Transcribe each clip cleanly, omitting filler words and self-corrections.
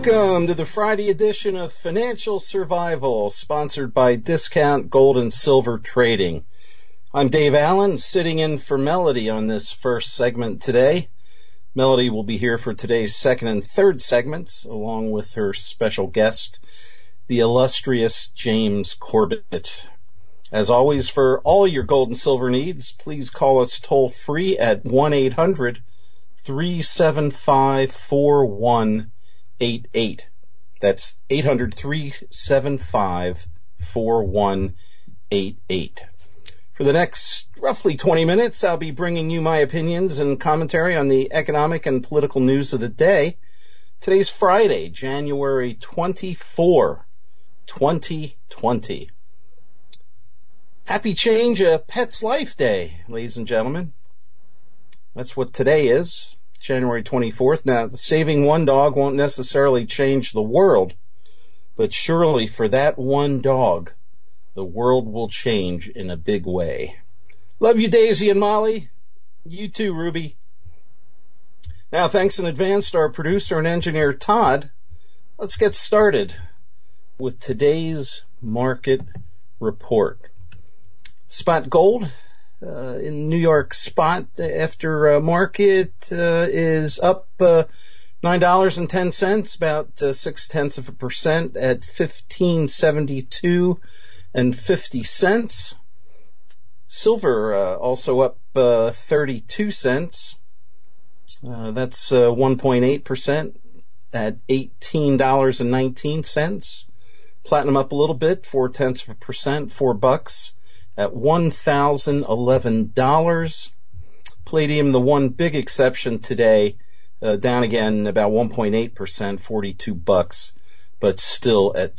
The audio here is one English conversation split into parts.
Welcome to the Friday edition of Financial Survival, sponsored by Discount Gold and Silver Trading. I'm Dave Allen, sitting in for Melody on this first segment today. Melody will be here for today's second and third segments, along with her special guest, the illustrious James Corbett. As always, for all your gold and silver needs, please call us toll-free at 1-800-375-4188. That's 800-375-4188. For the next roughly 20 minutes, I'll be bringing you my opinions and commentary on the economic and political news of the day. Today's Friday, January 24, 2020. Happy Change a Pet's Life Day, ladies and gentlemen. That's what today is. January 24th. Now, saving one dog won't necessarily change the world, but surely for that one dog, the world will change in a big way. Love you, Daisy and Molly. You too, Ruby. Now, thanks in advance to our producer and engineer, Todd. Let's get started with today's market report. Spot gold. In New York spot after market is up $9.10, about 0.6% at $15.72.50. Silver also up 32 cents. That's 1.8% at $18.19. Platinum up a little bit, 0.4%, $4 at $1,011. Palladium, the one big exception today, down again about 1.8%, $42, but still at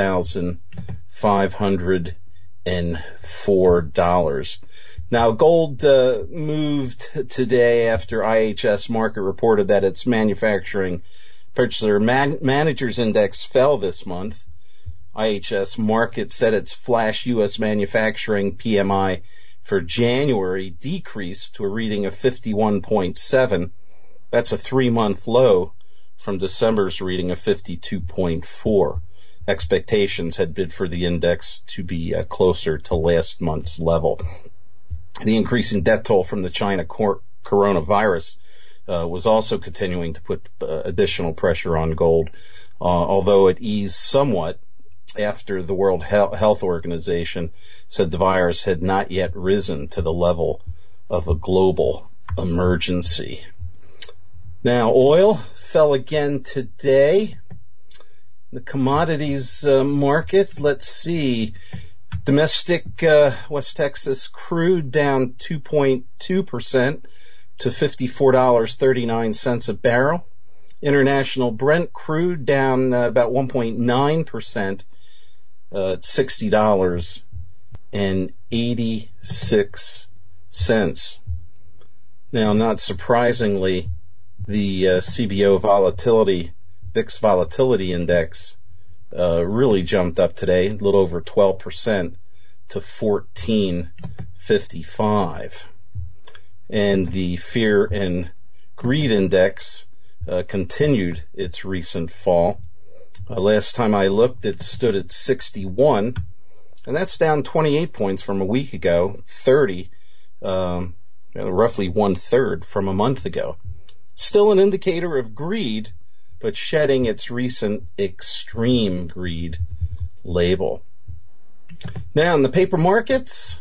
$2,504. Now, gold moved today after IHS Markit reported that its manufacturing purchaser managers index fell this month. IHS Markit said its flash U.S. manufacturing PMI for January decreased to a reading of 51.7. That's a 3-month low from December's reading of 52.4. Expectations had been for the index to be closer to last month's level. The increasing death toll from the China coronavirus was also continuing to put additional pressure on gold, although it eased somewhat after the World Health Organization said the virus had not yet risen to the level of a global emergency. Now, oil fell again today. The commodities market, let's see. Domestic West Texas crude down 2.2% to $54.39 a barrel. International Brent crude down about 1.9%. At $60.86. Now, not surprisingly, the CBO volatility, VIX volatility index, really jumped up today, a little over 12% to 1455. And the fear and greed index continued its recent fall. Last time I looked, it stood at 61, and that's down 28 points from a week ago, 30, roughly 1/3 from a month ago. Still an indicator of greed, but shedding its recent extreme greed label. Now, in the paper markets,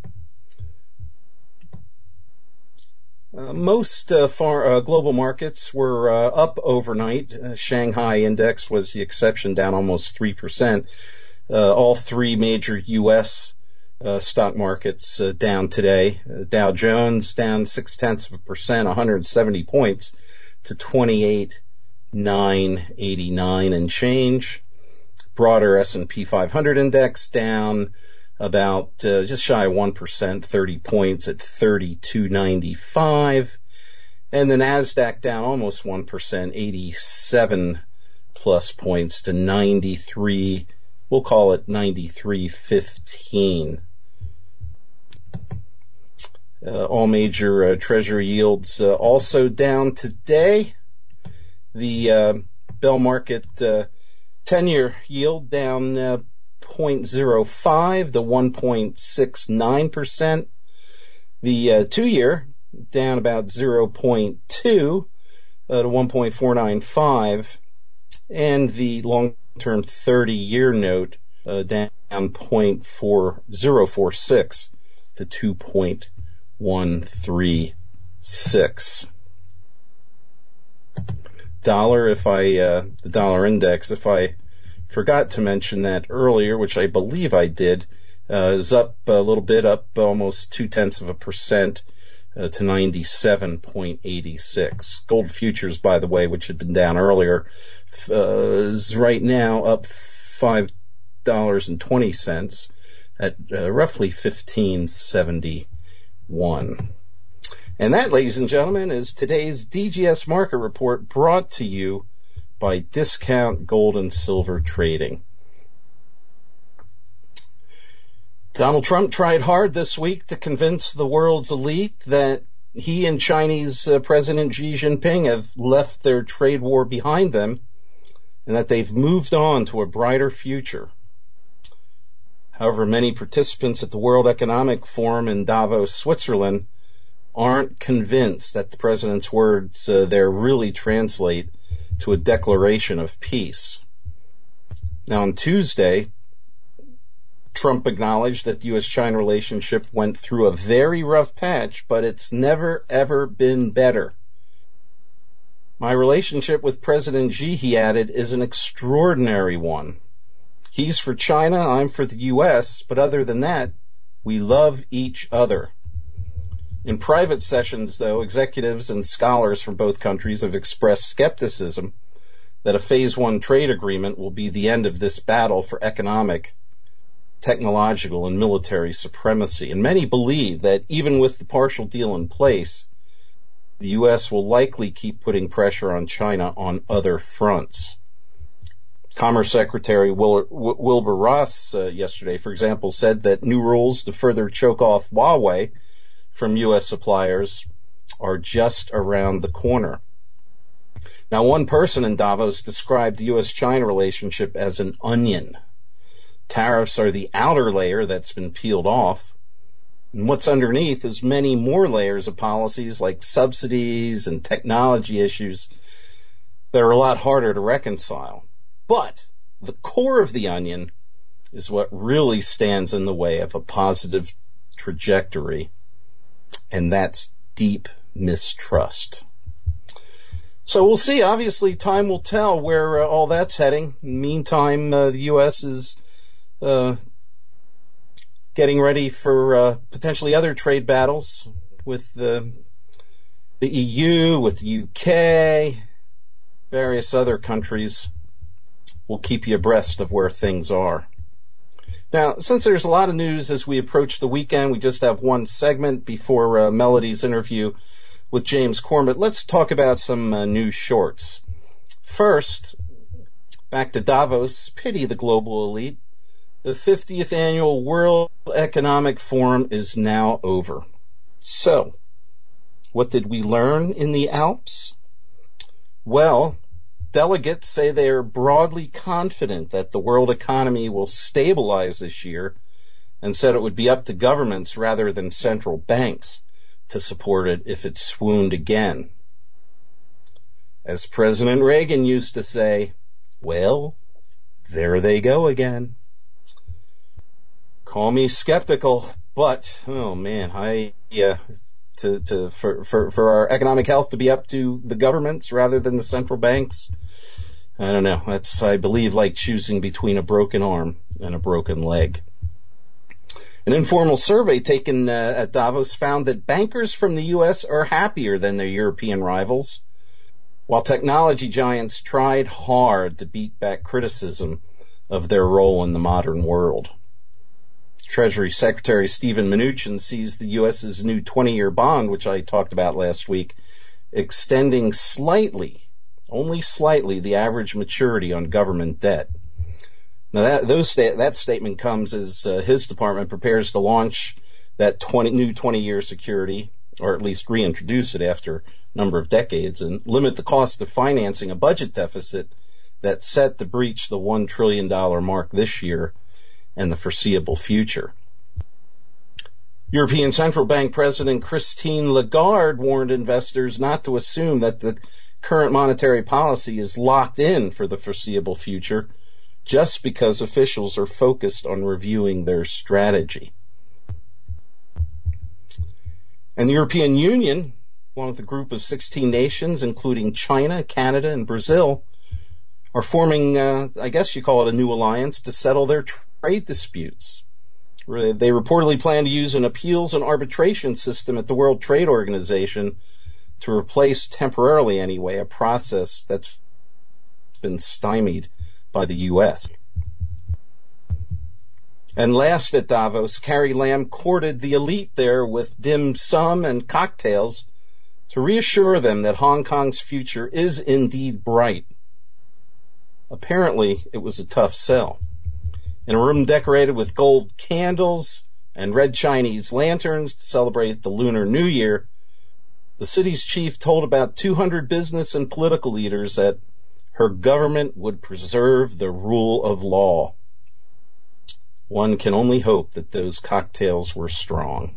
most global markets were up overnight. Shanghai index was the exception, down almost 3%. All three major U.S. Stock markets down today. Dow Jones down 0.6%, 170 points to 28,989 and change. Broader S&P 500 index down about just shy of 1%, 30 points at 3295. And the NASDAQ down almost 1%, 87 plus points to 93. We'll call it 93.15. All major treasury yields also down today. The Bell Market 10-year yield down 0.05 to 1.69%. The 2-year down about 0.2 to 1.495, and the long-term 30-year note down 0.4046 to 2.136. The dollar index, if I forgot to mention that earlier, which I believe I did, is up a little bit, up almost 0.2% to 97.86. Gold futures, by the way, which had been down earlier, is right now up $5.20 at roughly 1571. And that, ladies and gentlemen, is today's DGS Market Report, brought to you by Discount Gold and Silver Trading. Donald Trump tried hard this week to convince the world's elite that he and Chinese President Xi Jinping have left their trade war behind them and that they've moved on to a brighter future. However, many participants at the World Economic Forum in Davos, Switzerland, aren't convinced that the president's words there really translate to a declaration of peace. Now, on Tuesday, Trump acknowledged that the U.S.-China relationship went through a very rough patch, but it's never, ever been better. My relationship with President Xi, he added, is an extraordinary one. He's for China, I'm for the U.S., but other than that, we love each other. In private sessions, though, executives and scholars from both countries have expressed skepticism that a Phase 1 trade agreement will be the end of this battle for economic, technological, and military supremacy. And many believe that even with the partial deal in place, the U.S. will likely keep putting pressure on China on other fronts. Commerce Secretary Wilbur Ross yesterday, for example, said that new rules to further choke off Huawei from U.S. suppliers are just around the corner. Now, one person in Davos described the U.S.-China relationship as an onion. Tariffs are the outer layer that's been peeled off, and what's underneath is many more layers of policies like subsidies and technology issues that are a lot harder to reconcile. But the core of the onion is what really stands in the way of a positive trajectory, and that's deep mistrust. So we'll see. Obviously, time will tell where all that's heading. In the meantime, the U.S. is getting ready for potentially other trade battles with the EU, with the UK, various other countries. We'll keep you abreast of where things are. Now, since there's a lot of news as we approach the weekend, we just have one segment before Melody's interview with James Corbett. Let's talk about some news shorts. First, back to Davos. Pity the global elite. The 50th annual World Economic Forum is now over. So, what did we learn in the Alps? Well, delegates say they are broadly confident that the world economy will stabilize this year, and said it would be up to governments rather than central banks to support it if it swooned again. As President Reagan used to say, well, there they go again. Call me skeptical, but oh man, for our economic health to be up to the governments rather than the central banks, I don't know. That's, I believe, like choosing between a broken arm and a broken leg. An informal survey taken at Davos found that bankers from the U.S. are happier than their European rivals, while technology giants tried hard to beat back criticism of their role in the modern world. Treasury Secretary Steven Mnuchin sees the U.S.'s new 20-year bond, which I talked about last week, extending slightly, only slightly, the average maturity on government debt. Now that statement comes as his department prepares to launch that new 20-year security, or at least reintroduce it after a number of decades, and limit the cost of financing a budget deficit that's set to breach the $1 trillion mark this year and the foreseeable future. European Central Bank President Christine Lagarde warned investors not to assume that the current monetary policy is locked in for the foreseeable future just because officials are focused on reviewing their strategy. And the European Union, along with a group of 16 nations, including China, Canada, and Brazil, are forming, I guess you call it a new alliance, to settle their trade disputes. They reportedly plan to use an appeals and arbitration system at the World Trade Organization to replace, temporarily anyway, a process that's been stymied by the U.S. And last at Davos, Carrie Lam courted the elite there with dim sum and cocktails to reassure them that Hong Kong's future is indeed bright. Apparently, it was a tough sell. In a room decorated with gold candles and red Chinese lanterns to celebrate the Lunar New Year, the city's chief told about 200 business and political leaders that her government would preserve the rule of law. One can only hope that those cocktails were strong.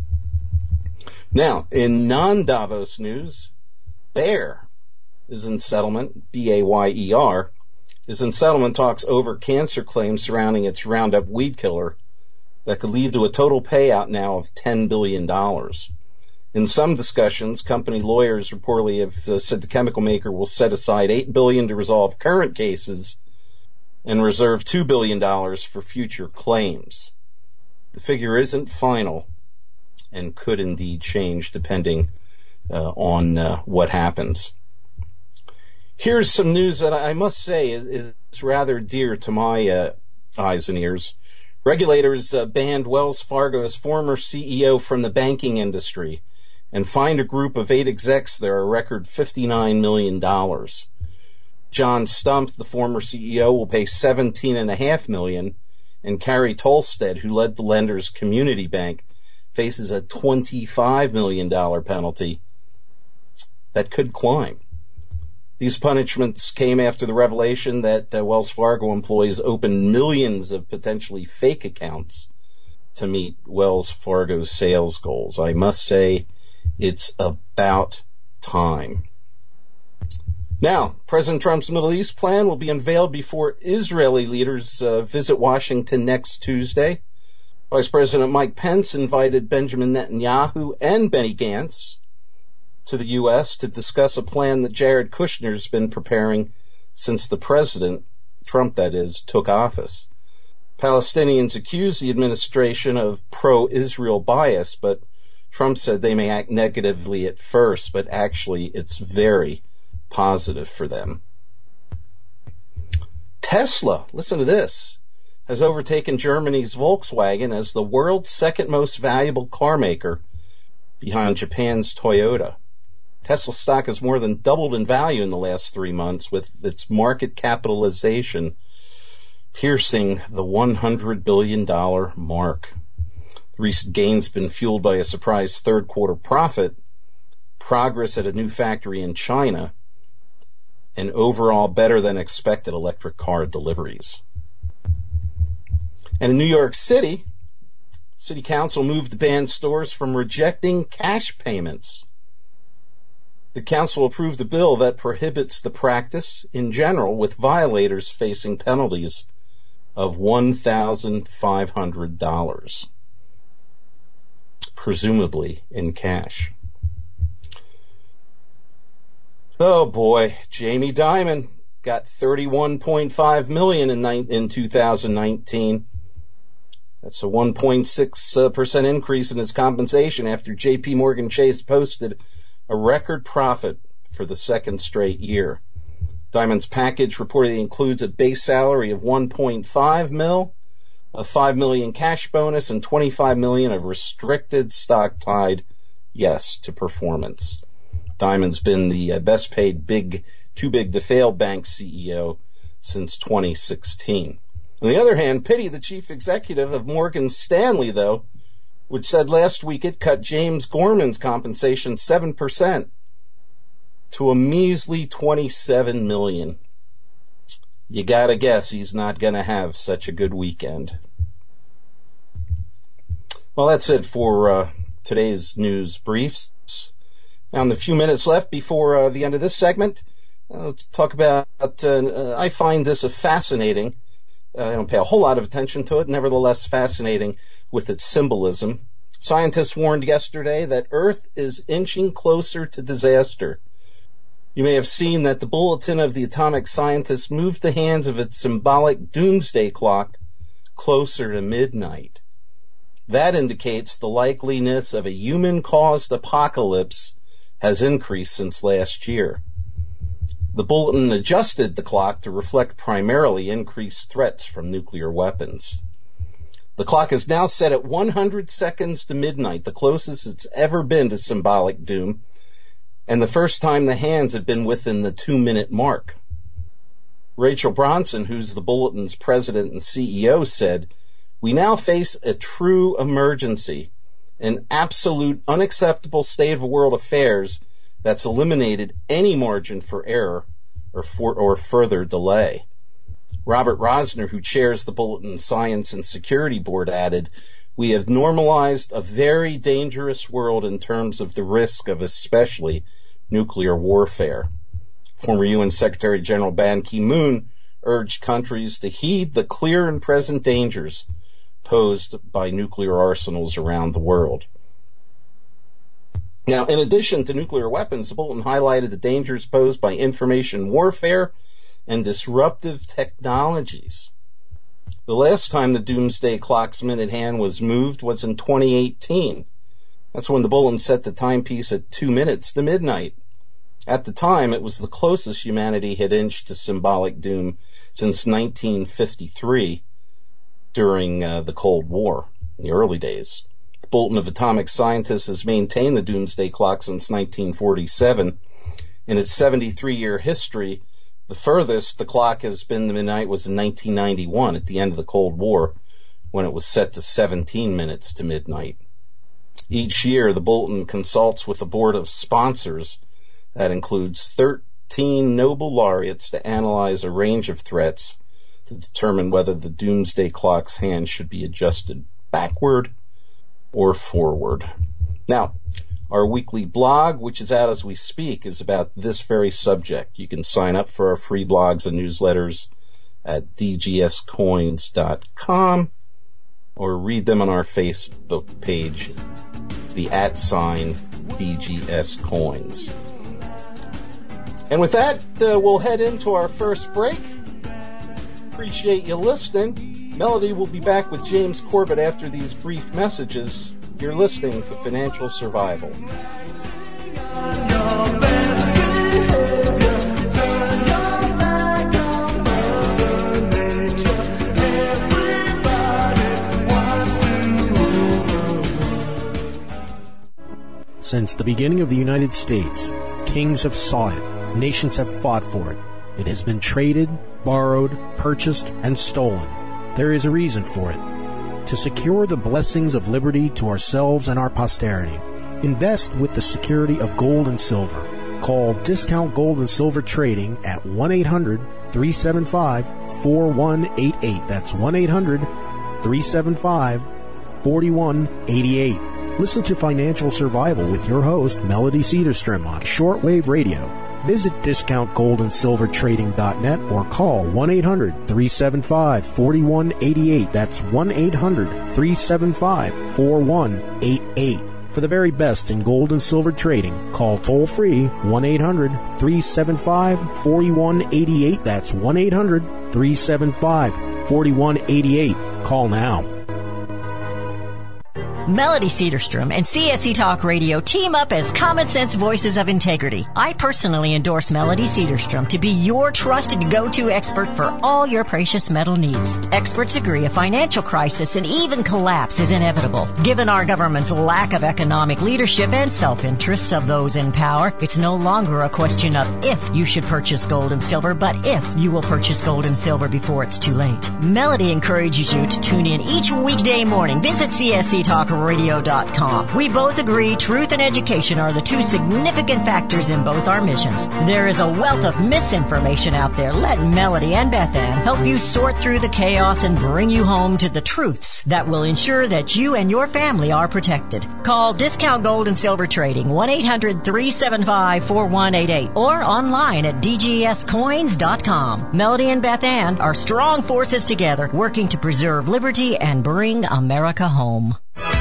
Now, in non-Davos news, Bayer is in settlement, B-A-Y-E-R, is in settlement talks over cancer claims surrounding its Roundup weed killer that could lead to a total payout now of $10 billion. In some discussions, company lawyers reportedly have said the chemical maker will set aside $8 billion to resolve current cases and reserve $2 billion for future claims. The figure isn't final and could indeed change depending on what happens. Here's some news that I must say is rather dear to my eyes and ears. Regulators banned Wells Fargo's former CEO from the banking industry and fined a group of 8 execs there a record $59 million. John Stump, the former CEO, will pay $17.5 million, and Carrie Tolstead, who led the lender's community bank, faces a $25 million penalty that could climb. These punishments came after the revelation that Wells Fargo employees opened millions of potentially fake accounts to meet Wells Fargo's sales goals. I must say, it's about time. Now, President Trump's Middle East plan will be unveiled before Israeli leaders visit Washington next Tuesday. Vice President Mike Pence invited Benjamin Netanyahu and Benny Gantz to the U.S. to discuss a plan that Jared Kushner's been preparing since the president, Trump that is, took office. Palestinians accuse the administration of pro-Israel bias, but Trump said they may act negatively at first, but actually it's very positive for them. Tesla, listen to this, has overtaken Germany's Volkswagen as the world's second most valuable car maker behind Japan's Toyota. Tesla stock has more than doubled in value in the last 3 months, with its market capitalization piercing the $100 billion mark. The recent gains have been fueled by a surprise third quarter profit, progress at a new factory in China, and overall better than expected electric car deliveries. And in New York City, City Council moved to ban stores from rejecting cash payments. The council approved a bill that prohibits the practice in general, with violators facing penalties of $1,500, presumably in cash. Oh boy, Jamie Dimon got $31.5 million in 2019. That's a 1.6% increase in his compensation after J.P. Morgan Chase posted a record profit for the second straight year. Dimon's package reportedly includes a base salary of $1.5 million, a $5 million cash bonus, and $25 million of restricted stock tied, yes, to performance. Dimon's been the best paid too big to fail bank CEO since 2016. On the other hand, pity the chief executive of Morgan Stanley, though, which said last week it cut James Gorman's compensation 7% to a measly $27 million. you gotta guess he's not gonna have such a good weekend. Well, that's it for today's news briefs. Now, in the few minutes left before the end of this segment, let's talk about, I find this a fascinating, I don't pay a whole lot of attention to it, nevertheless fascinating with its symbolism. Scientists warned yesterday that Earth is inching closer to disaster. You may have seen that the bulletin of the atomic scientists moved the hands of its symbolic doomsday clock closer to midnight. That indicates the likeliness of a human-caused apocalypse has increased since last year. The bulletin adjusted the clock to reflect primarily increased threats from nuclear weapons. The clock is now set at 100 seconds to midnight, the closest it's ever been to symbolic doom, and the first time the hands have been within the 2-minute mark. Rachel Bronson, who's the bulletin's president and CEO, said, "We now face a true emergency, an absolute unacceptable state of world affairs that's eliminated any margin for error or further delay." Robert Rosner, who chairs the Bulletin Science and Security Board, added, "We have normalized a very dangerous world in terms of the risk of especially nuclear warfare." Former UN Secretary General Ban Ki-moon urged countries to heed the clear and present dangers posed by nuclear arsenals around the world. Now, in addition to nuclear weapons, the bulletin highlighted the dangers posed by information warfare and disruptive technologies. The last time the doomsday clock's minute hand was moved was in 2018. That's when the bulletin set the timepiece at 2 minutes to midnight. At the time, it was the closest humanity had inched to symbolic doom since 1953 during the Cold War, in the early days. The Bulletin of Atomic Scientists has maintained the doomsday clock since 1947. In its 73-year history, the furthest the clock has been to midnight was in 1991 at the end of the Cold War, when it was set to 17 minutes to midnight. Each year, the Bulletin consults with a board of sponsors that includes 13 Nobel laureates to analyze a range of threats to determine whether the doomsday clock's hand should be adjusted backward or forward. Now, our weekly blog, which is out as we speak, is about this very subject. You can sign up for our free blogs and newsletters at dgscoins.com or read them on our Facebook page, the @DGSCoins. And with that, we'll head into our first break. Appreciate you listening. Melody will be back with James Corbett after these brief messages. You're listening to Financial Survival. Since the beginning of the United States, kings have sought it, nations have fought for it. It has been traded, borrowed, purchased, and stolen. There is a reason for it. To secure the blessings of liberty to ourselves and our posterity, invest with the security of gold and silver. Call Discount Gold and Silver Trading at 1-800-375-4188. That's 1-800-375-4188. Listen to Financial Survival with your host, Melody Cedarstrom, on shortwave radio. Visit discountgoldandsilvertrading.net or call 1-800-375-4188. That's 1-800-375-4188. For the very best in gold and silver trading, call toll-free 1-800-375-4188. That's 1-800-375-4188. Call now. Melody Cedarstrom and CSE Talk Radio team up as common sense voices of integrity. I personally endorse Melody Cedarstrom to be your trusted go-to expert for all your precious metal needs. Experts agree a financial crisis and even collapse is inevitable. Given our government's lack of economic leadership and self-interests of those in power, it's no longer a question of if you should purchase gold and silver, but if you will purchase gold and silver before it's too late. Melody encourages you to tune in each weekday morning. Visit CSE Talk voiceofamerica.com. We both agree truth and education are the two significant factors in both our missions. There is a wealth of misinformation out there. Let Melody and Beth Ann help you sort through the chaos and bring you home to the truths that will ensure that you and your family are protected. Call Discount Gold and Silver Trading 1-800-375-4188 or online at dgscoins.com. Melody and Beth Ann are strong forces together working to preserve liberty and bring America home.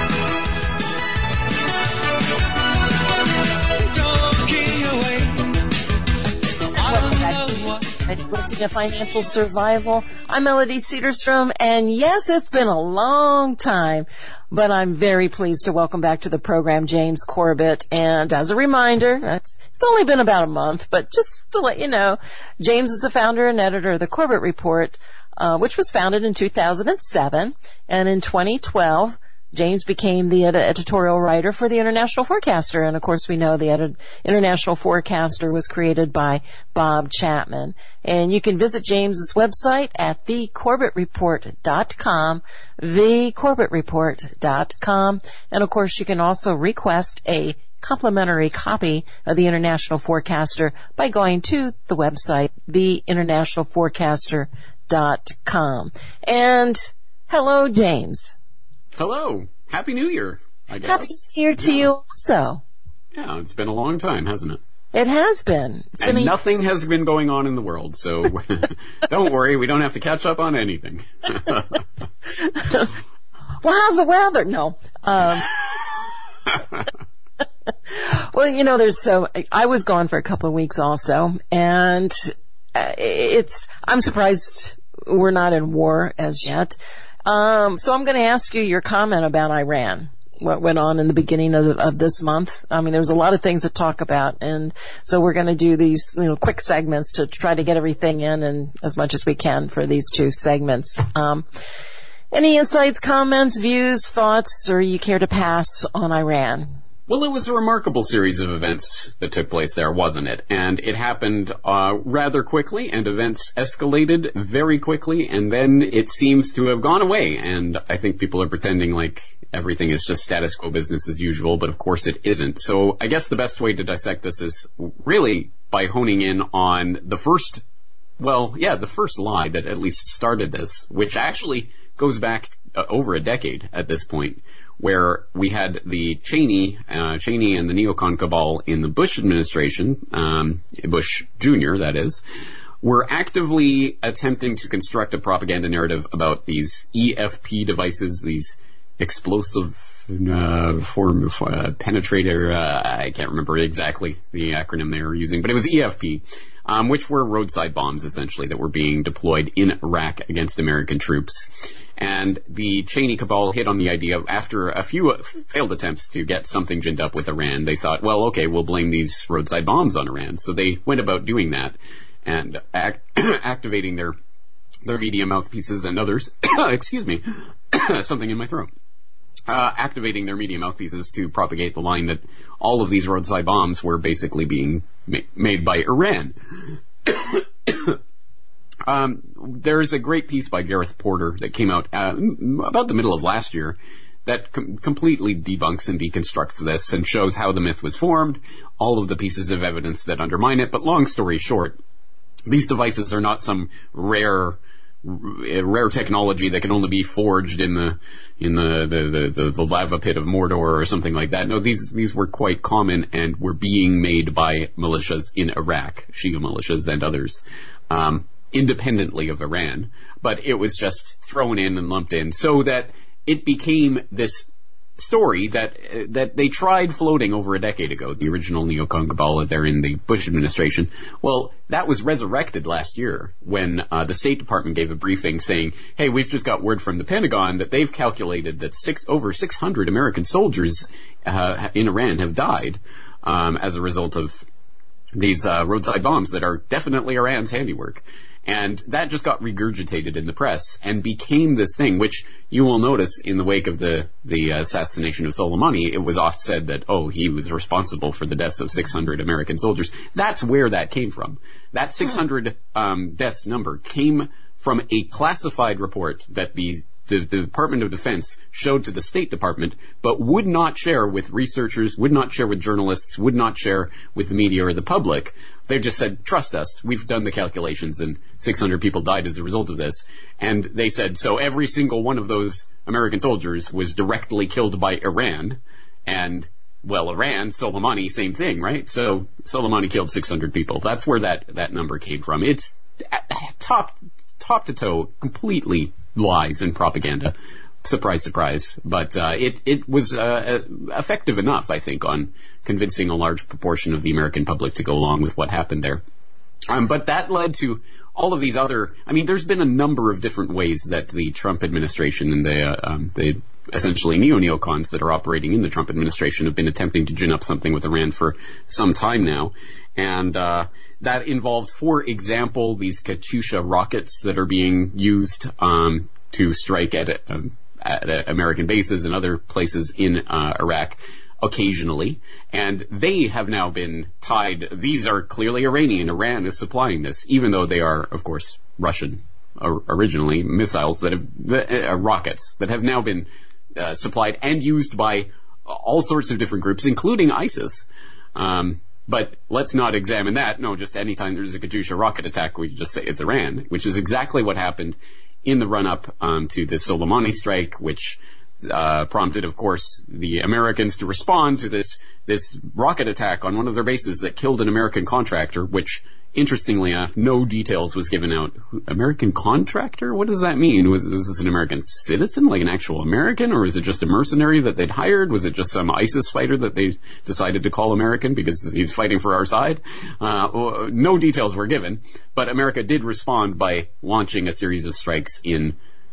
Listening to Financial Survival. I'm Melody Cedarstrom, and yes, it's been a long time, but I'm very pleased to welcome back to the program James Corbett. And as a reminder, it's only been about a month, but just to let you know, James is the founder and editor of the Corbett Report, which was founded in 2007, and in 2012, James became the editorial writer for the International Forecaster, and of course we know the International Forecaster was created by Bob Chapman. And you can visit James's website at thecorbettreport.com, thecorbettreport.com, and of course you can also request a complimentary copy of the International Forecaster by going to the website, theInternationalForecaster.com. And hello, James. Hello. Happy New Year, I guess. Happy New Year to you also. Yeah, it's been a long time, hasn't it? It has been. Nothing has been going on in the world, so don't worry, we don't have to catch up on anything. Well, how's the weather? No. Well, you know, I was gone for a couple of weeks also, and I'm surprised we're not in war as yet. So I'm going to ask you your comment about Iran, what went on in the beginning of this month. I mean, there was a lot of things to talk about, and so we're going to do these, quick segments to try to get everything in and as much as we can for these two segments. Any insights, comments, views, thoughts, or you care to pass on Iran? Well, it was a remarkable series of events that took place there, wasn't it? And it happened rather quickly, and events escalated very quickly, and then it seems to have gone away. And I think people are pretending like everything is just status quo business as usual, but of course it isn't. So I guess the best way to dissect this is really by honing in on the first lie that at least started this, which actually goes back over a decade at this point, where we had the Cheney and the neocon cabal in the Bush administration, Bush Jr., that is, were actively attempting to construct a propaganda narrative about these EFP devices, these explosive form of penetrator, I can't remember exactly the acronym they were using, but it was EFP, which were roadside bombs, essentially, that were being deployed in Iraq against American troops. And the Cheney cabal hit on the idea after a few failed attempts to get something ginned up with Iran. They thought, well, okay, we'll blame these roadside bombs on Iran. So they went about doing that and activating their media mouthpieces and others. Excuse me, something in my throat. Activating their media mouthpieces to propagate the line that all of these roadside bombs were basically being made by Iran. There's a great piece by Gareth Porter that came out about the middle of last year that completely debunks and deconstructs this and shows how the myth was formed, all of the pieces of evidence that undermine it. But long story short, these devices are not some rare technology that can only be forged in the lava pit of Mordor or something like that. No, these were quite common and were being made by militias in Iraq, Shia militias and others, independently of Iran. But it was just thrown in and lumped in so that it became this story that they tried floating over a decade ago, the original neocon cabal there in the Bush administration. Well, that was resurrected last year when the State Department gave a briefing saying, hey, we've just got word from the Pentagon that they've calculated that over 600 American soldiers in Iran have died as a result of these roadside bombs that are definitely Iran's handiwork. And that just got regurgitated in the press and became this thing, which you will notice in the wake of the assassination of Soleimani. It was oft said that, he was responsible for the deaths of 600 American soldiers. That's where that came from. That 600 deaths number came from a classified report that the the Department of Defense showed to the State Department, but would not share with researchers, would not share with journalists, would not share with the media or the public. They just said, trust us, we've done the calculations, and 600 people died as a result of this. And they said, so every single one of those American soldiers was directly killed by Iran, and well, Iran, Soleimani, same thing, right? So Soleimani killed 600 people. That's where that number came from. It's top to toe, completely lies and propaganda. Surprise, surprise. But it was effective enough, I think, on convincing a large proportion of the American public to go along with what happened there. But that led to all of these other... I mean, there's been a number of different ways that the Trump administration and the essentially neocons that are operating in the Trump administration have been attempting to gin up something with Iran for some time now. And that involved, for example, these Katyusha rockets that are being used to strike at American bases and other places in Iraq occasionally. And they have now been tied. These are clearly Iranian. Iran is supplying this, even though they are, of course, Russian originally, missiles that have rockets that have now been supplied and used by all sorts of different groups, including ISIS. But let's not examine that. No, just anytime there's a Katyusha rocket attack, we just say it's Iran, which is exactly what happened in the run-up to the Soleimani strike, which prompted, of course, the Americans to respond to this rocket attack on one of their bases that killed an American contractor, which, interestingly enough, no details was given out. American contractor? What does that mean? Was this an American citizen, like an actual American, or was it just a mercenary that they'd hired? Was it just some ISIS fighter that they decided to call American because he's fighting for our side? No details were given, but America did respond by launching a series of strikes in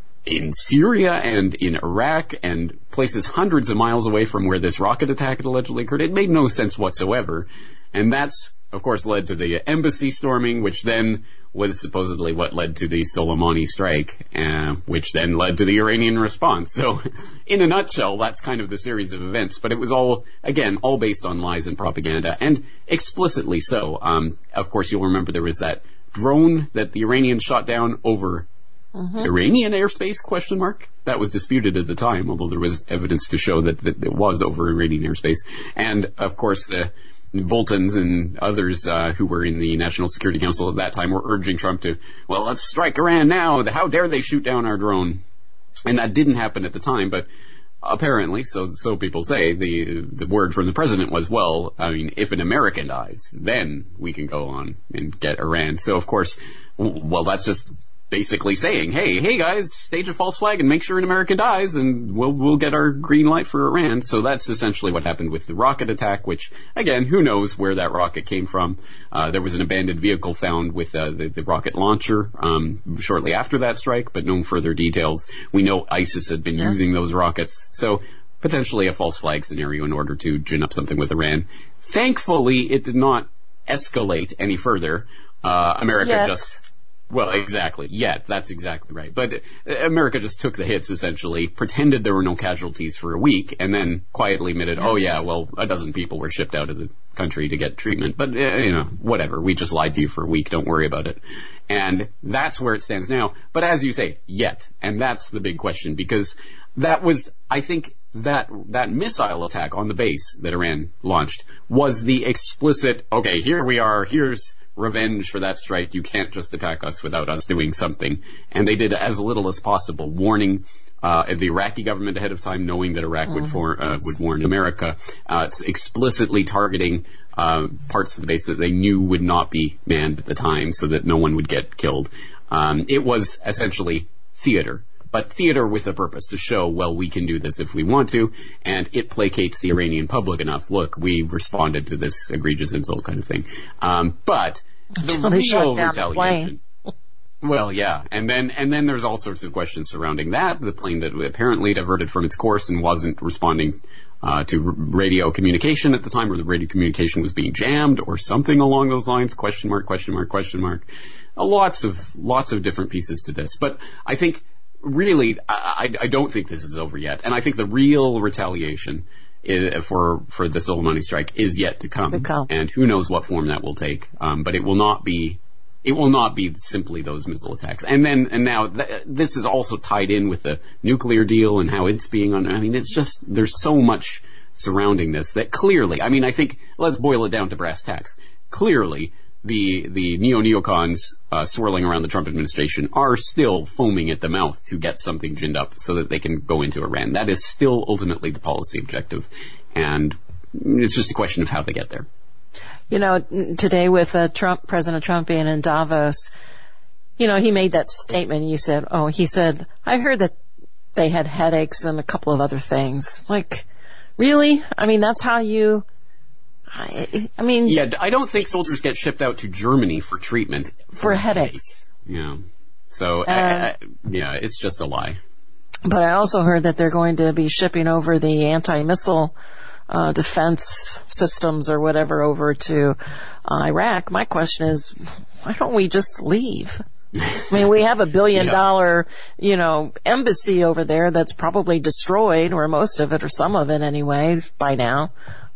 Syria and in Iraq and places hundreds of miles away from where this rocket attack had allegedly occurred. It made no sense whatsoever. And that's, of course, led to the embassy storming, which then was supposedly what led to the Soleimani strike, which then led to the Iranian response. So, in a nutshell, that's kind of the series of events. But it was all based on lies and propaganda, and explicitly so. Of course, you'll remember there was that drone that the Iranians shot down over Iranian airspace, ? That was disputed at the time, although there was evidence to show that it was over Iranian airspace. And, of course, the Boltons and others who were in the National Security Council at that time were urging Trump to, well, let's strike Iran now. How dare they shoot down our drone? And that didn't happen at the time, but apparently, so people say, the word from the president was, well, I mean, if an American dies, then we can go on and get Iran. So, of course, well, that's just basically saying, hey guys, stage a false flag and make sure an American dies, and we'll get our green light for Iran. So that's essentially what happened with the rocket attack, which, again, who knows where that rocket came from. There was an abandoned vehicle found with the rocket launcher shortly after that strike, but no further details. We know ISIS had been using those rockets, so potentially a false flag scenario in order to gin up something with Iran. Thankfully, it did not escalate any further. America just... Well, exactly. Yeah, that's exactly right. But America just took the hits, essentially, pretended there were no casualties for a week, and then quietly admitted, oh yeah, well, a dozen people were shipped out of the country to get treatment. But, whatever. We just lied to you for a week. Don't worry about it. And that's where it stands now. But as you say, yet. And that's the big question, because that was, I think, that missile attack on the base that Iran launched was the explicit, okay, here we are, here's revenge for that strike. You can't just attack us without us doing something. And they did as little as possible, warning the Iraqi government ahead of time, knowing that Iraq would warn America, explicitly targeting parts of the base that they knew would not be manned at the time so that no one would get killed. It was essentially theater. But theater with a purpose, to show, well, we can do this if we want to, and it placates the Iranian public enough. Look, we responded to this egregious insult kind of thing. But the real retaliation... Well, yeah, and then there's all sorts of questions surrounding that. The plane that apparently diverted from its course and wasn't responding to radio communication at the time, or the radio communication was being jammed, or something along those lines. Question mark, question mark, question mark. Lots of different pieces to this. But I think... Really, I don't think this is over yet. And I think the real retaliation for the Soleimani strike is yet to come. And who knows what form that will take. But it will not be it will not be simply those missile attacks. And now this is also tied in with the nuclear deal and how it's being I mean, it's just, there's so much surrounding this that clearly, I mean, I think, let's boil it down to brass tacks. Clearly, the neocons swirling around the Trump administration are still foaming at the mouth to get something ginned up so that they can go into Iran. That is still ultimately the policy objective. And it's just a question of how they get there. You know, today with President Trump being in Davos, you know, he made that statement. He said, I heard that they had headaches and a couple of other things. Like, really? I mean, that's how you... I mean... Yeah, I don't think soldiers get shipped out to Germany for treatment. For headaches. Yeah. So, it's just a lie. But I also heard that they're going to be shipping over the anti-missile defense systems or whatever over to Iraq. My question is, why don't we just leave? I mean, we have $1 billion, embassy over there that's probably destroyed, or most of it, or some of it anyway, by now.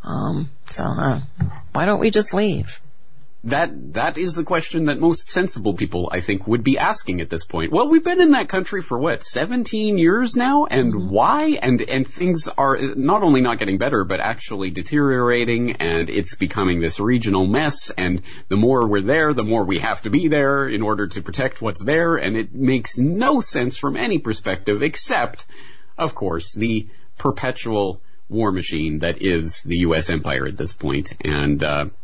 Why don't we just leave? That is the question that most sensible people, I think, would be asking at this point. Well, we've been in that country for 17 years now, and why? And things are not only not getting better, but actually deteriorating, and it's becoming this regional mess, and the more we're there, the more we have to be there in order to protect what's there, and it makes no sense from any perspective except, of course, the perpetual war machine that is the U.S. empire at this point, and,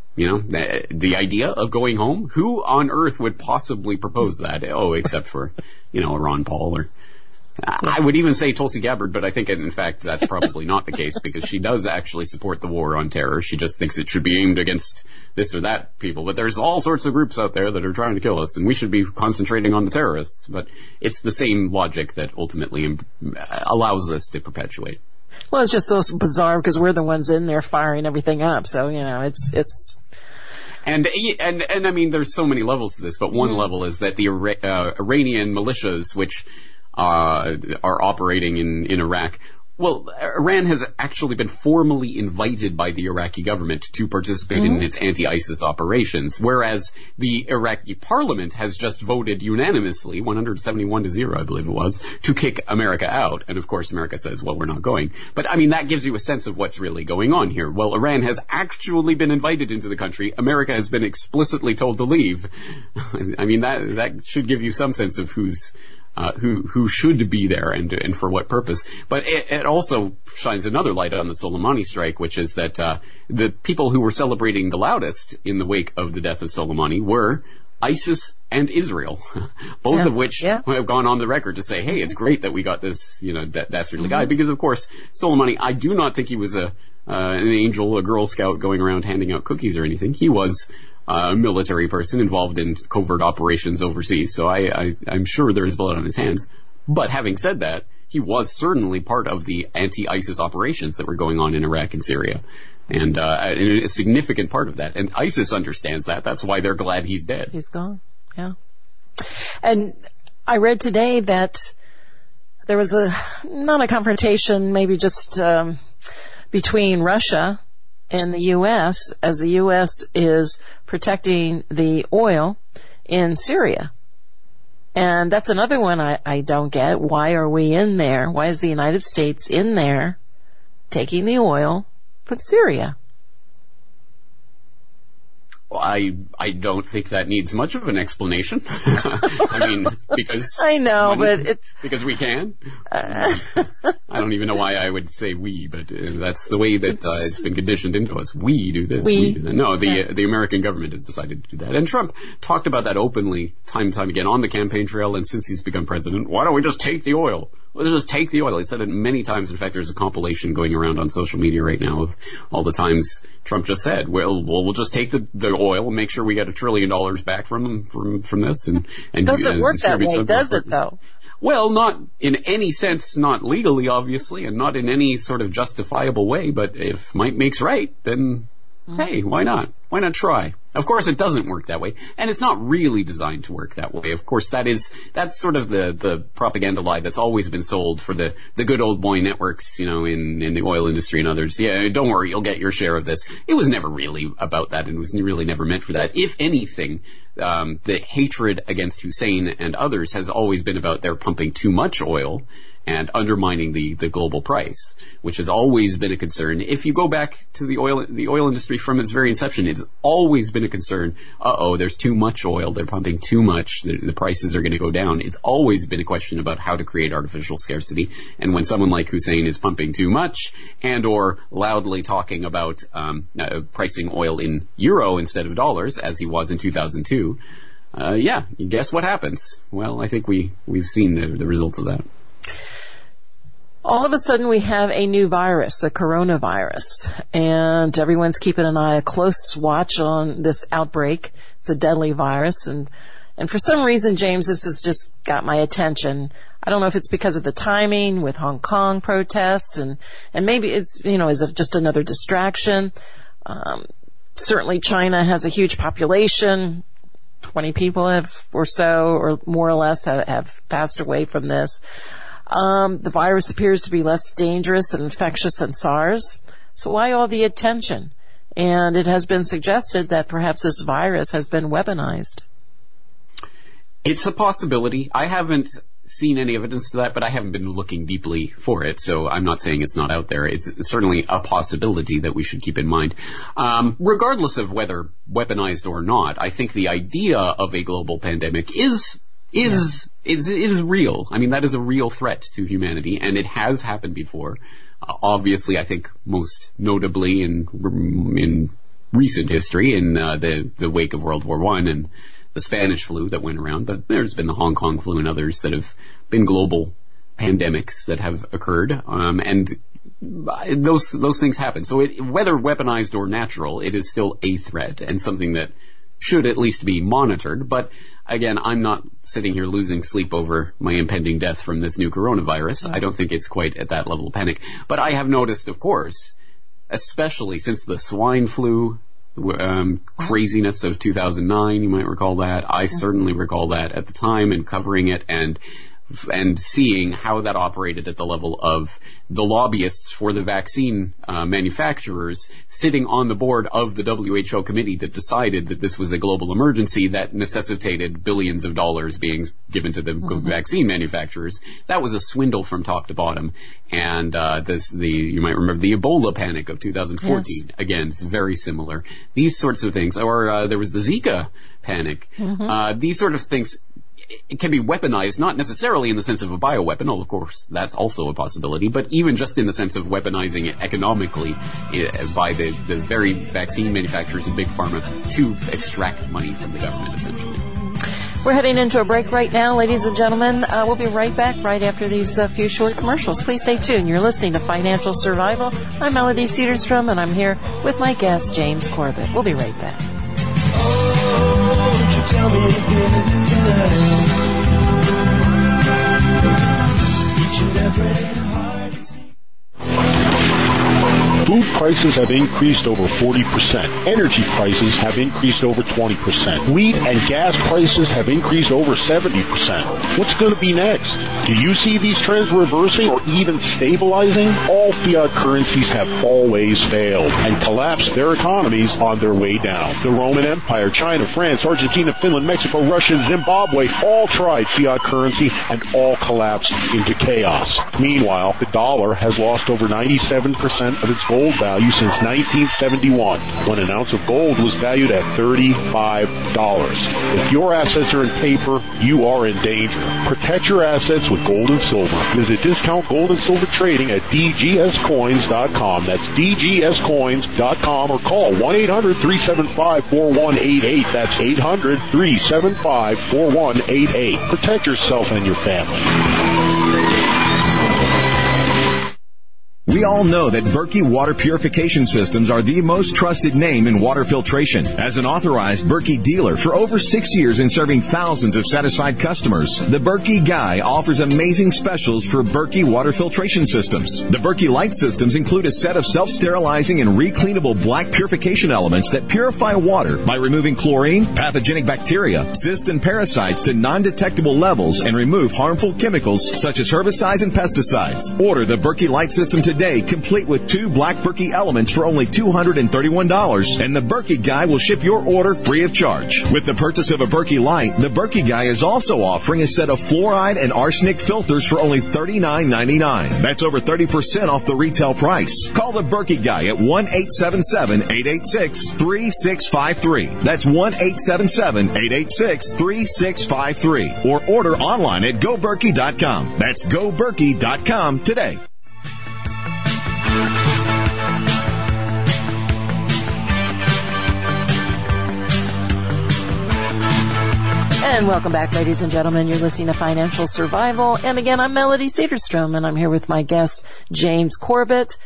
the idea of going home, who on earth would possibly propose that? Oh, except for, Ron Paul or... I would even say Tulsi Gabbard, but I think in fact that's probably not the case because she does actually support the war on terror. She just thinks it should be aimed against this or that people. But there's all sorts of groups out there that are trying to kill us, and we should be concentrating on the terrorists. But it's the same logic that ultimately allows this to perpetuate. Well, it's just so bizarre because we're the ones in there firing everything up. So, it's... And I mean, there's so many levels to this, but one level is that the Iranian militias, which are operating in Iraq, well, Iran has actually been formally invited by the Iraqi government to participate in its anti-ISIS operations, whereas the Iraqi parliament has just voted unanimously, 171-0, I believe it was, to kick America out. And of course, America says, well, we're not going. But I mean, that gives you a sense of what's really going on here. Well, Iran has actually been invited into the country. America has been explicitly told to leave. I mean, that should give you some sense of who should be there and for what purpose. But it also shines another light on the Soleimani strike, which is that the people who were celebrating the loudest in the wake of the death of Soleimani were ISIS and Israel, both of which have gone on the record to say, hey, it's great that we got this, dastardly guy, because of course, Soleimani, I do not think he was an angel, a Girl Scout going around handing out cookies or anything. He was a military person involved in covert operations overseas, so I'm sure there is blood on his hands. But having said that, he was certainly part of the anti-ISIS operations that were going on in Iraq and Syria, and a significant part of that. And ISIS understands that. That's why they're glad he's dead. He's gone, yeah. And I read today that there was not a confrontation, maybe just between Russia and the U.S., as the U.S. is protecting the oil in Syria. And that's another one I don't get. Why are we in there? Why is the United States in there taking the oil from Syria? Well, I don't think that needs much of an explanation. I mean, because... I know, but it's... Because we can. I don't even know why I would say we, but that's the way that it's been conditioned into us. We do this, we do that. No, the American government has decided to do that. And Trump talked about that openly time and time again on the campaign trail, and since he's become president, why don't we just take the oil? Let's just take the oil. He said it many times. In fact, there's a compilation going around on social media right now of all the times Trump just said, well, we'll just take the oil and make sure we get $1 trillion back from this. And doesn't work that way, does it, though? Well, not in any sense, not legally, obviously, and not in any sort of justifiable way. But if might makes right, then Hey, why not? Why not try? Of course, it doesn't work that way, and it's not really designed to work that way. Of course, that's sort of the propaganda lie that's always been sold for the good old boy networks, in the oil industry and others. Yeah, don't worry, you'll get your share of this. It was never really about that, and it was really never meant for that. If anything, the hatred against Hussein and others has always been about their pumping too much oil and undermining the global price, which has always been a concern. If you go back to the oil industry from its very inception, it's always been a concern. There's too much oil, they're pumping too much, the prices are going to go down. It's always been a question about how to create artificial scarcity. And when someone like Hussein is pumping too much and or loudly talking about pricing oil in euro instead of dollars, as he was in 2002, guess what happens? Well, I think we've seen the results of that. All of a sudden we have a new virus, the coronavirus, and everyone's keeping a close watch on this outbreak. It's a deadly virus, and for some reason, James, this has just got my attention. I don't know if it's because of the timing with Hong Kong protests, and maybe it's, is it just another distraction? Certainly China has a huge population. 20 people or more or less have passed away from this. The virus appears to be less dangerous and infectious than SARS. So why all the attention? And it has been suggested that perhaps this virus has been weaponized. It's a possibility. I haven't seen any evidence to that, but I haven't been looking deeply for it, so I'm not saying it's not out there. It's certainly a possibility that we should keep in mind. Regardless of whether weaponized or not, I think the idea of a global pandemic is real. I mean, that is a real threat to humanity, and it has happened before. Obviously, I think most notably in recent history, in the wake of World War I and the Spanish flu that went around, but there's been the Hong Kong flu and others that have been global pandemics that have occurred, and those things happen. So whether weaponized or natural, it is still a threat and something that should at least be monitored. But again, I'm not sitting here losing sleep over my impending death from this new coronavirus. I don't think it's quite at that level of panic. But I have noticed, of course, especially since the swine flu craziness of 2009, you might recall that. I certainly recall that at the time, and covering it and seeing how that operated at the level of the lobbyists for the vaccine manufacturers sitting on the board of the WHO committee that decided that this was a global emergency that necessitated billions of dollars being given to the vaccine manufacturers. That was a swindle from top to bottom. And you might remember the Ebola panic of 2014. Yes. Again, it's very similar. These sorts of things. Or there was the Zika panic. These sort of things, it can be weaponized, not necessarily in the sense of a bioweapon, of course, that's also a possibility, but even just in the sense of weaponizing it economically by the very vaccine manufacturers and big pharma to extract money from the government, essentially. We're heading into a break right now, ladies and gentlemen. We'll be right back right after these few short commercials. Please stay tuned. You're listening to Financial Survival. I'm Melody Cedarstrom, and I'm here with my guest, James Corbett. We'll be right back. Won't you tell me again tonight? Each and every heart is... Food prices have increased over 40%. Energy prices have increased over 20%. Wheat and gas prices have increased over 70%. What's going to be next? Do you see these trends reversing or even stabilizing? All fiat currencies have always failed and collapsed their economies on their way down. The Roman Empire, China, France, Argentina, Finland, Mexico, Russia, Zimbabwe all tried fiat currency and all collapsed into chaos. Meanwhile, the dollar has lost over 97% of its gold value since 1971, when an ounce of gold was valued at $35. If your assets are in paper, you are in danger. Protect your assets with gold and silver. Visit Discount Gold and Silver Trading at dgscoins.com. That's dgscoins.com, or call 1-800-375-4188. That's 800-375-4188. Protect yourself and your family. We all know that Berkey Water Purification Systems are the most trusted name in water filtration. As an authorized Berkey dealer for over 6 years and serving thousands of satisfied customers, the Berkey Guy offers amazing specials for Berkey water filtration systems. The Berkey Light systems include a set of self-sterilizing and recleanable black purification elements that purify water by removing chlorine, pathogenic bacteria, cysts, and parasites to non-detectable levels and remove harmful chemicals such as herbicides and pesticides. Order the Berkey Light system today, complete with 2 black Berkey elements for only $231, and the Berkey Guy will ship your order free of charge. With the purchase of a Berkey Light, the Berkey Guy is also offering a set of fluoride and arsenic filters for only $39.99. That's over 30% off the retail price. Call the Berkey Guy at 1-877-886-3653. That's 1-877-886-3653. Or order online at GoBerkey.com. That's GoBerkey.com today. And welcome back, ladies and gentlemen. You're listening to Financial Survival. And again, I'm Melody Cedarstrom, and I'm here with my guest, James Corbett.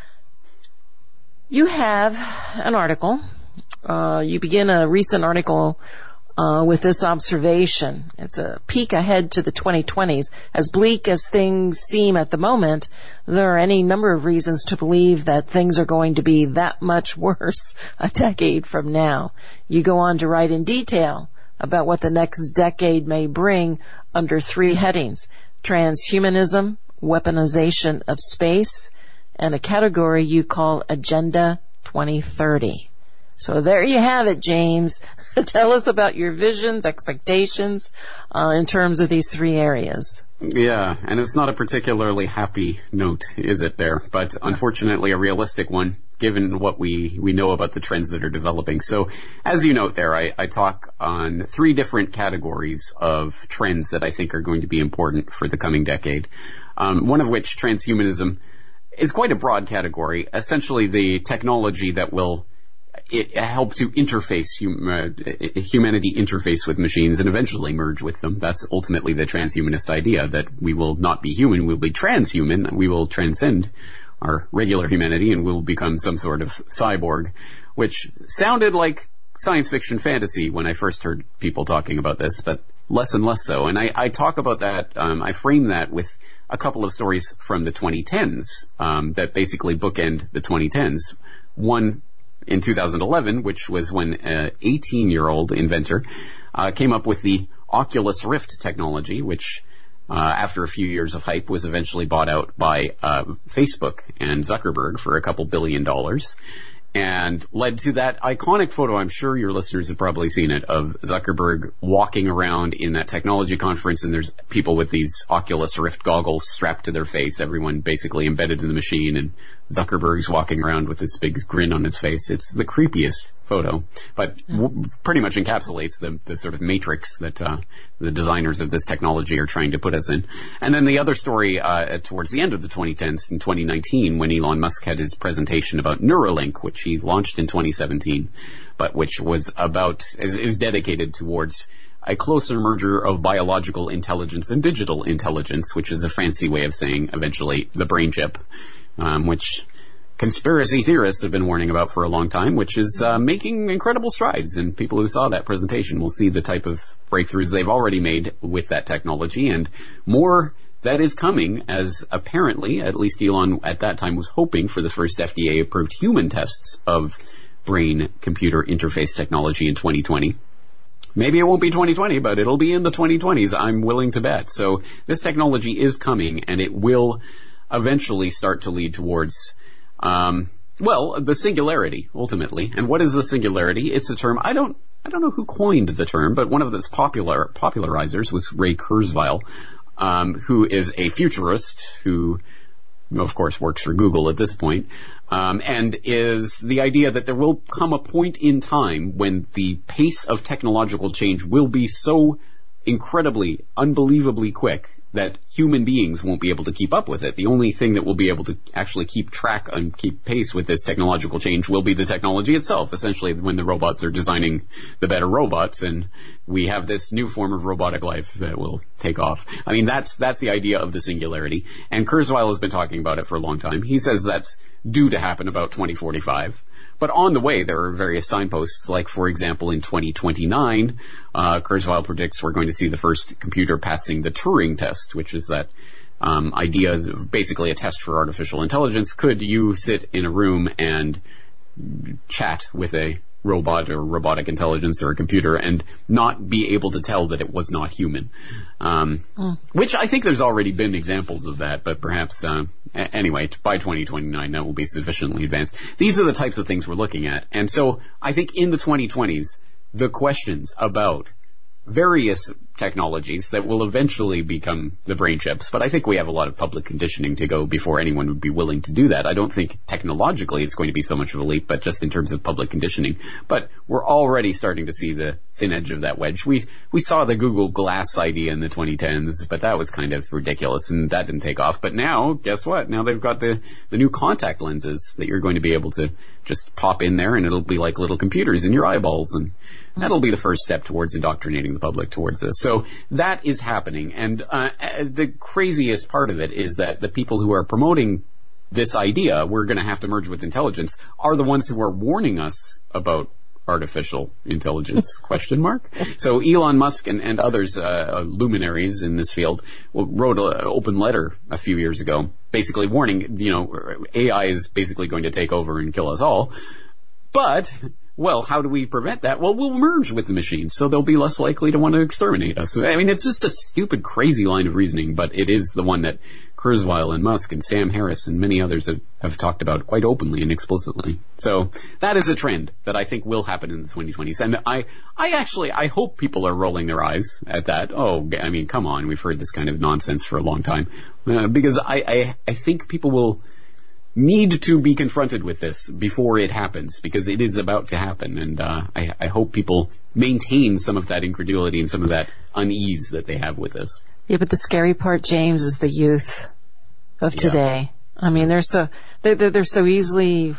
You have an article. You begin a recent article with this observation. It's a peek ahead to the 2020s. As bleak as things seem at the moment, there are any number of reasons to believe that things are going to be that much worse a decade from now. You go on to write in detail about what the next decade may bring under 3 headings: transhumanism, weaponization of space, and a category you call Agenda 2030. So there you have it, James. Tell us about your visions, expectations in terms of these 3 areas. Yeah, and it's not a particularly happy note, is it there? But unfortunately a realistic one, given what we know about the trends that are developing. So as you note there, I talk on 3 different categories of trends that I think are going to be important for the coming decade. One of which, transhumanism, is quite a broad category. Essentially the technology that will help to interface humanity interface with machines and eventually merge with them. That's ultimately the transhumanist idea, that we will not be human, we'll be transhuman, we will transcend our regular humanity and we'll become some sort of cyborg, which sounded like science fiction fantasy when I first heard people talking about this, but less and less so. And I talk about that, I frame that with a couple of stories from the 2010s that basically bookend the 2010s. One in 2011, which was when an 18-year-old inventor came up with the Oculus Rift technology, which after a few years of hype was eventually bought out by Facebook and Zuckerberg for a couple $1 billion, and led to that iconic photo, I'm sure your listeners have probably seen it, of Zuckerberg walking around in that technology conference, and there's people with these Oculus Rift goggles strapped to their face, everyone basically embedded in the machine, and Zuckerberg's walking around with this big grin on his face. It's the creepiest photo, but pretty much encapsulates the sort of matrix that the designers of this technology are trying to put us in. And then the other story towards the end of the 2010s, in 2019, when Elon Musk had his presentation about Neuralink, which he launched in 2017, but which was is dedicated towards a closer merger of biological intelligence and digital intelligence, which is a fancy way of saying eventually the brain chip, which conspiracy theorists have been warning about for a long time, which is making incredible strides. And people who saw that presentation will see the type of breakthroughs they've already made with that technology, and more that is coming, as apparently, at least Elon at that time was hoping for the first FDA-approved human tests of brain-computer interface technology in 2020. Maybe it won't be 2020, but it'll be in the 2020s, I'm willing to bet. So this technology is coming, and it will eventually start to lead towards, the singularity, ultimately. And what is the singularity? It's a term, I don't know who coined the term, but one of its popularizers was Ray Kurzweil, who is a futurist who, of course, works for Google at this point, and is the idea that there will come a point in time when the pace of technological change will be so incredibly, unbelievably quick that human beings won't be able to keep up with it. The only thing that will be able to actually keep track and keep pace with this technological change will be the technology itself, essentially, when the robots are designing the better robots, and we have this new form of robotic life that will take off. I mean, that's the idea of the singularity, and Kurzweil has been talking about it for a long time. He says that's due to happen about 2045. But on the way, there are various signposts, like, for example, in 2029, Kurzweil predicts we're going to see the first computer passing the Turing test, which is that idea of basically a test for artificial intelligence. Could you sit in a room and chat with a robot or robotic intelligence or a computer and not be able to tell that it was not human? Which I think there's already been examples of that, but perhaps, anyway, by 2029 that will be sufficiently advanced. These are the types of things we're looking at. And so I think in the 2020s, the questions about various technologies that will eventually become the brain chips, but I think we have a lot of public conditioning to go before anyone would be willing to do that. I don't think technologically it's going to be so much of a leap, but just in terms of public conditioning. But we're already starting to see the thin edge of that wedge. We saw the Google Glass idea in the 2010s, but that was kind of ridiculous and that didn't take off. But now, guess what? Now they've got the new contact lenses that you're going to be able to just pop in there and it'll be like little computers in your eyeballs, and that'll be the first step towards indoctrinating the public towards this. So that is happening, and the craziest part of it is that the people who are promoting this idea, we're going to have to merge with intelligence, are the ones who are warning us about artificial intelligence, question mark. So Elon Musk and others, luminaries in this field, wrote an open letter a few years ago, basically warning, AI is basically going to take over and kill us all. But, well, how do we prevent that? Well, we'll merge with the machines, so they'll be less likely to want to exterminate us. I mean, it's just a stupid, crazy line of reasoning, but it is the one that Kurzweil and Musk and Sam Harris and many others have talked about quite openly and explicitly. So that is a trend that I think will happen in the 2020s. And I hope people are rolling their eyes at that. Oh, I mean, come on, we've heard this kind of nonsense for a long time. Because I think people will need to be confronted with this before it happens, because it is about to happen, and I hope people maintain some of that incredulity and some of that unease that they have with this. Yeah, but the scary part, James, is the youth of today. I mean, they're so easily,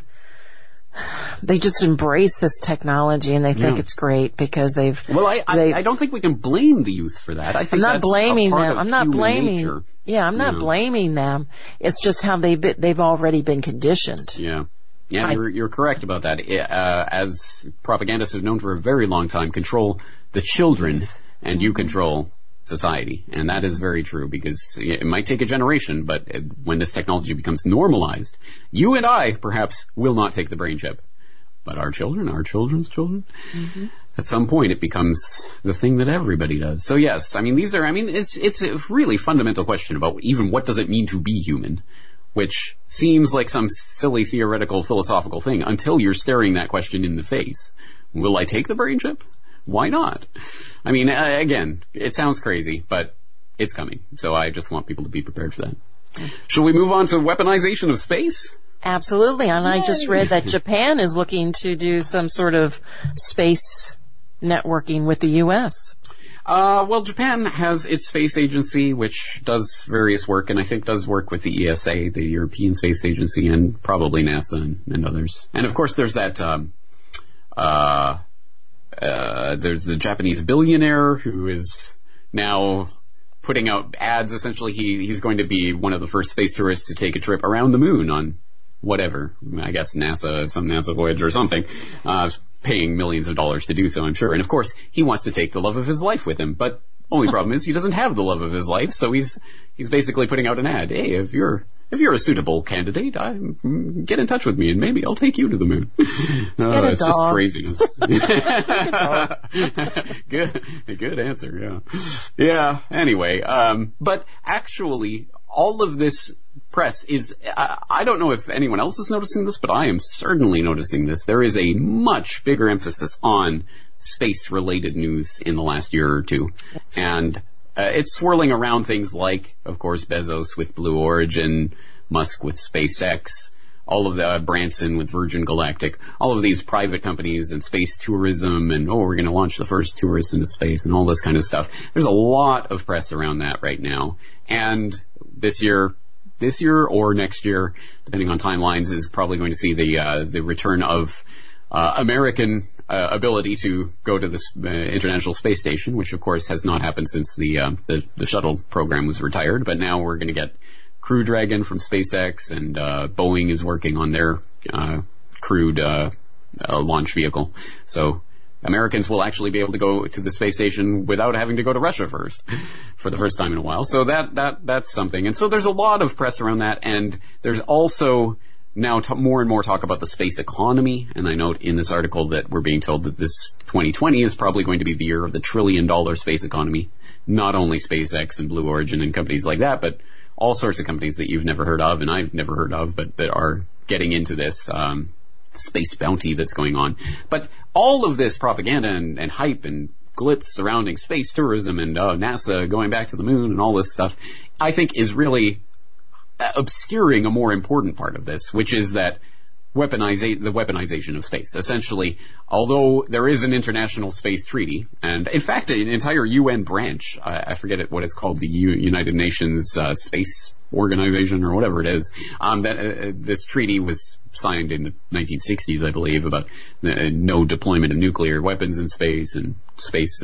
they just embrace this technology and they think it's great because they've. Well, I don't think we can blame the youth for that. I think I'm not blaming them. I'm not blaming. Nature. Yeah, I'm not blaming them. It's just how they've already been conditioned. Yeah. Yeah, you're correct about that. As propagandists have known for a very long time, control the children and you control society. And that is very true, because it might take a generation, but when this technology becomes normalized, you and I perhaps will not take the brain chip. But our children, our children's children, at some point it becomes the thing that everybody does. So yes, I mean, it's a really fundamental question about even what does it mean to be human, which seems like some silly theoretical philosophical thing until you're staring that question in the face. Will I take the brain chip? Why not? I mean, again, it sounds crazy, but it's coming. So I just want people to be prepared for that. Shall we move on to weaponization of space? Absolutely. And I just read that Japan is looking to do some sort of space networking with the U.S. Well, Japan has its space agency, which does various work, and I think does work with the ESA, the European Space Agency, and probably NASA and others. And of course, there's that, there's the Japanese billionaire who is now putting out ads. Essentially, he's going to be one of the first space tourists to take a trip around the moon on whatever, I guess NASA, some NASA voyage or something, paying millions of dollars to do so, I'm sure. And of course, he wants to take the love of his life with him, but only problem is he doesn't have the love of his life, so he's basically putting out an ad. Hey, if you're a suitable candidate, get in touch with me and maybe I'll take you to the moon. It's just craziness. Good answer, yeah. Yeah, anyway, but actually, all of this press is, I don't know if anyone else is noticing this, but I am certainly noticing this. There is a much bigger emphasis on space-related news in the last year or two. And it's swirling around things like, of course, Bezos with Blue Origin, Musk with SpaceX, all of the Branson with Virgin Galactic, all of these private companies and space tourism and, we're going to launch the first tourists into space and all this kind of stuff. There's a lot of press around that right now. And this year or next year, depending on timelines, is probably going to see the return of American ability to go to this International Space Station, which of course has not happened since the shuttle program was retired. But now we're going to get Crew Dragon from SpaceX, and Boeing is working on their crewed launch vehicle. So Americans will actually be able to go to the space station without having to go to Russia first, for the first time in a while. So that's something. And so there's a lot of press around that, and there's also now more and more talk about the space economy. And I note in this article that we're being told that this 2020 is probably going to be the year of the $1 trillion space economy. Not only SpaceX and Blue Origin and companies like that, but all sorts of companies that you've never heard of and I've never heard of, but that are getting into this space bounty that's going on. But all of this propaganda and hype and glitz surrounding space tourism and NASA going back to the moon and all this stuff, I think is really obscuring a more important part of this, which is that the weaponization of space. Essentially, although there is an international space treaty, and in fact an entire UN branch, I forget what it's called, the United Nations Space Organization or whatever it is, this treaty was signed in the 1960s, I believe, about no deployment of nuclear weapons in space and space,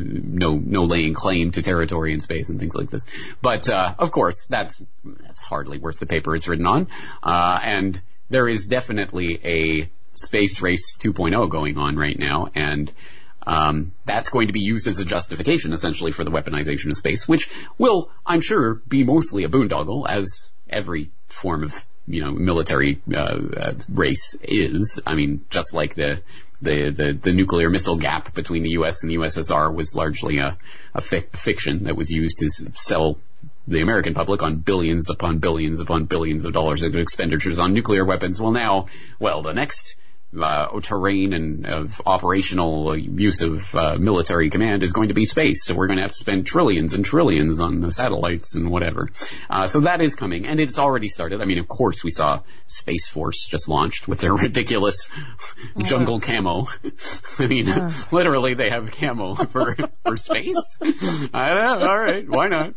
no laying claim to territory in space and things like this. But of course, that's hardly worth the paper it's written on, and there is definitely a space race 2.0 going on right now, and that's going to be used as a justification, essentially, for the weaponization of space, which will, I'm sure, be mostly a boondoggle, as every form of, military race is. I mean, just like the nuclear missile gap between the U.S. and the USSR was largely a fiction that was used to sell the American public on billions upon billions upon billions of dollars of expenditures on nuclear weapons. Well, the next terrain and of operational use of military command is going to be space. So we're going to have to spend trillions and trillions on the satellites and whatever. So that is coming, and it's already started. I mean, of course, we saw Space Force just launched with their ridiculous jungle camo. I mean, literally, they have camo for space. I don't know. All right, why not?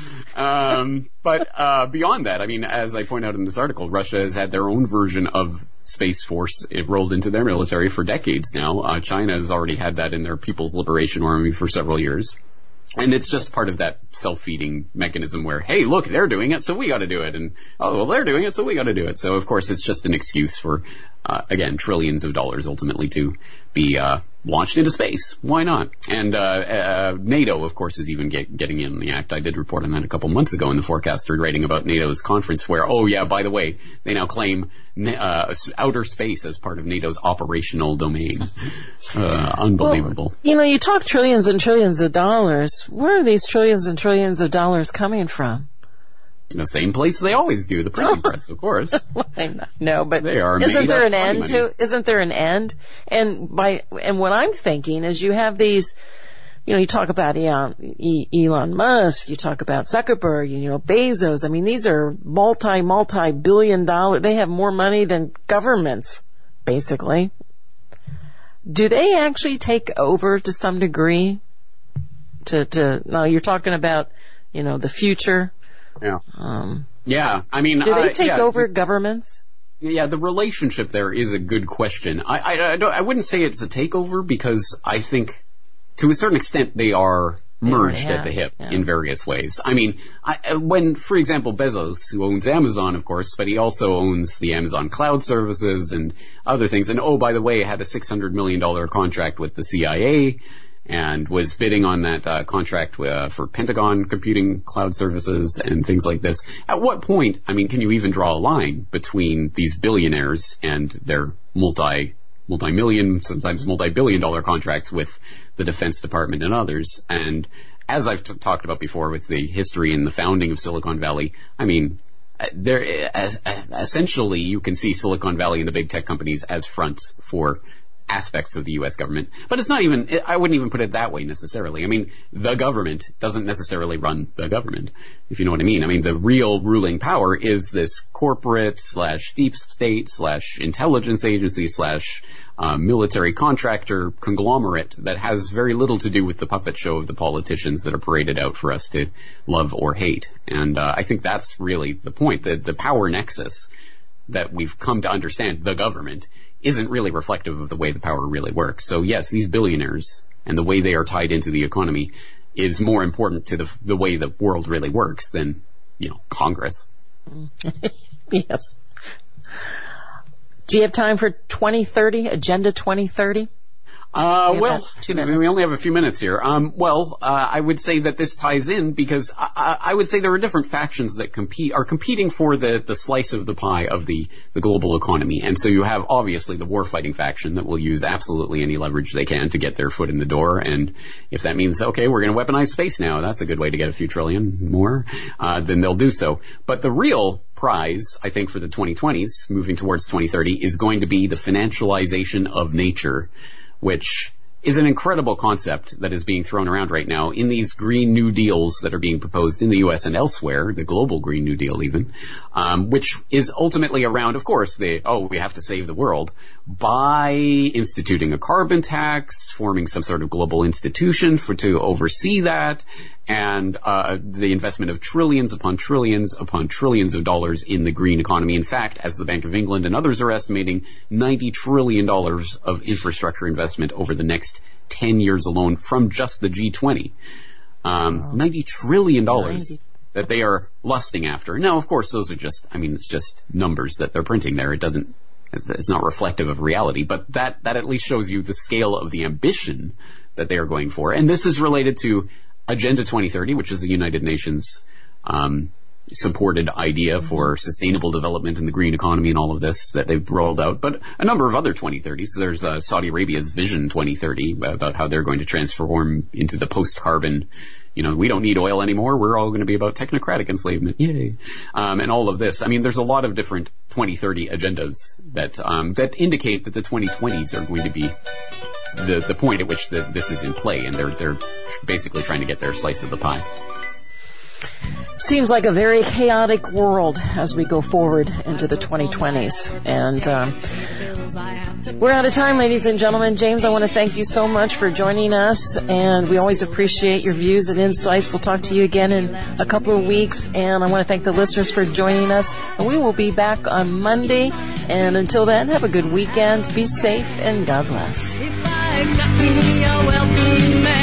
But beyond that, I mean, as I point out in this article, Russia has had their own version of Space Force. It rolled into their military for decades now. China has already had that in their People's Liberation Army for several years. And it's just part of that self-feeding mechanism where, hey, look, they're doing it, so we got to do it. And, they're doing it, so we got to do it. So, of course, it's just an excuse for, again, trillions of dollars ultimately to be launched into space. Why not? And NATO, of course, is even getting in the act. I did report on that a couple months ago in the Forecaster, writing about NATO's conference where, by the way, they now claim outer space as part of NATO's operational domain. Unbelievable. Well, you talk trillions and trillions of dollars. Where are these trillions and trillions of dollars coming from? The same place they always do, the printing press, of course. No, but they are isn't there an end to? Isn't there an end? And what I'm thinking is, you have these. You talk about Elon Musk. You talk about Zuckerberg. Bezos. I mean, these are multi-billion dollar. They have more money than governments, basically. Do they actually take over to some degree? Now you're talking about, the future. Yeah. I mean, do they take over governments? Yeah, the relationship there is a good question. I wouldn't say it's a takeover, because I think to a certain extent they are merged at the hip in various ways. I mean, when, for example, Bezos, who owns Amazon, of course, but he also owns the Amazon Cloud Services and other things, and by the way, had a $600 million contract with the CIA, and was bidding on that contract for Pentagon computing cloud services and things like this. At what point, I mean, can you even draw a line between these billionaires and their multi-million, sometimes multi-billion dollar contracts with the Defense Department and others? And as I've talked about before with the history and the founding of Silicon Valley, I mean, essentially you can see Silicon Valley and the big tech companies as fronts for aspects of the U.S. government. But it's not even, I wouldn't even put it that way necessarily. I mean, the government doesn't necessarily run the government, if you know what I mean. I mean, the real ruling power is this corporate / deep state / intelligence agency / military contractor conglomerate that has very little to do with the puppet show of the politicians that are paraded out for us to love or hate. And I think that's really the point, that the power nexus that we've come to understand, the government, isn't really reflective of the way the power really works. So yes, these billionaires and the way they are tied into the economy is more important to the way the world really works than, Congress. Yes. Do you have time for 2030, Agenda 2030? Well, 2 minutes. We only have a few minutes here. I would say that this ties in because I would say there are different factions that are competing for the slice of the pie of the global economy. And so you have obviously the war-fighting faction that will use absolutely any leverage they can to get their foot in the door. And if that means, okay, we're going to weaponize space now, that's a good way to get a few trillion more, then they'll do so. But the real prize, I think, for the 2020s, moving towards 2030, is going to be the financialization of nature, which is an incredible concept that is being thrown around right now in these Green New Deals that are being proposed in the U.S. and elsewhere, the global Green New Deal even, which is ultimately around, of course, we have to save the world by instituting a carbon tax, forming some sort of global institution to oversee that, and the investment of trillions upon trillions upon trillions of dollars in the green economy. In fact, as the Bank of England and others are estimating, $90 trillion of infrastructure investment over the next 10 years alone from just the G20. $90 trillion that they are lusting after. Now, of course, those are it's just numbers that they're printing there. It's not reflective of reality, but that at least shows you the scale of the ambition that they are going for. And this is related to Agenda 2030, which is the United Nations supported idea for sustainable development in the green economy and all of this that they've rolled out, but a number of other 2030s. There's Saudi Arabia's Vision 2030 about how they're going to transform into the post-carbon, we don't need oil anymore. We're all going to be about technocratic enslavement. Yay. And all of this. I mean, there's a lot of different 2030 agendas that indicate that the 2020s are going to be the point at which this is in play, and they're basically trying to get their slice of the pie. Seems like a very chaotic world as we go forward into the 2020s. And we're out of time, ladies and gentlemen. James, I want to thank you so much for joining us, and we always appreciate your views and insights. We'll talk to you again in a couple of weeks, and I want to thank the listeners for joining us. And we will be back on Monday. And until then, have a good weekend. Be safe, and God bless. If I got me a wealthy man.